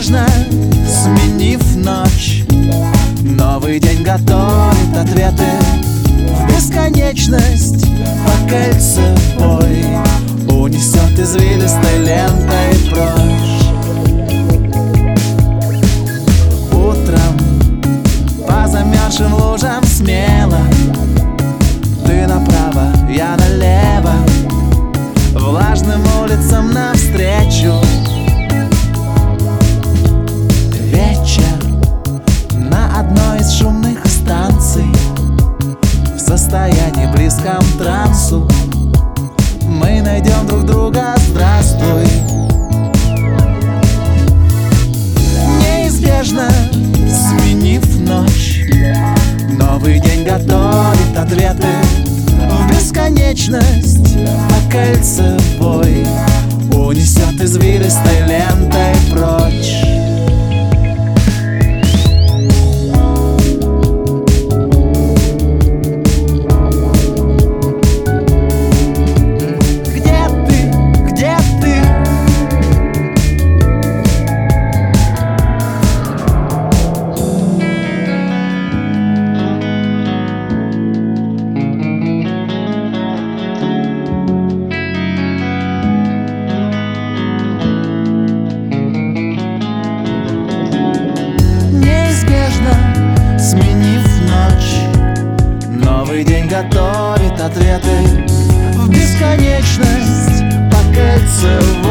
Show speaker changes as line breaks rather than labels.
Неизбежно сменив ночь, новый день готовит ответы в бесконечность. По кольцевой унесет извилистой лентой прочь. Утром по замерзшим лужам смело, ты направо, я налево, влажным улицам навстречу. Вечер на одной из шумных станций, в состоянии близком к трансу мы найдем друг друга. Здравствуй. Неизбежно сменив ночь, новый день готовит ответы в бесконечность. По кольцевой унесет извилистой лентой прочь. Сменив ночь, новый день готовит ответы в бесконечность. По кольцевой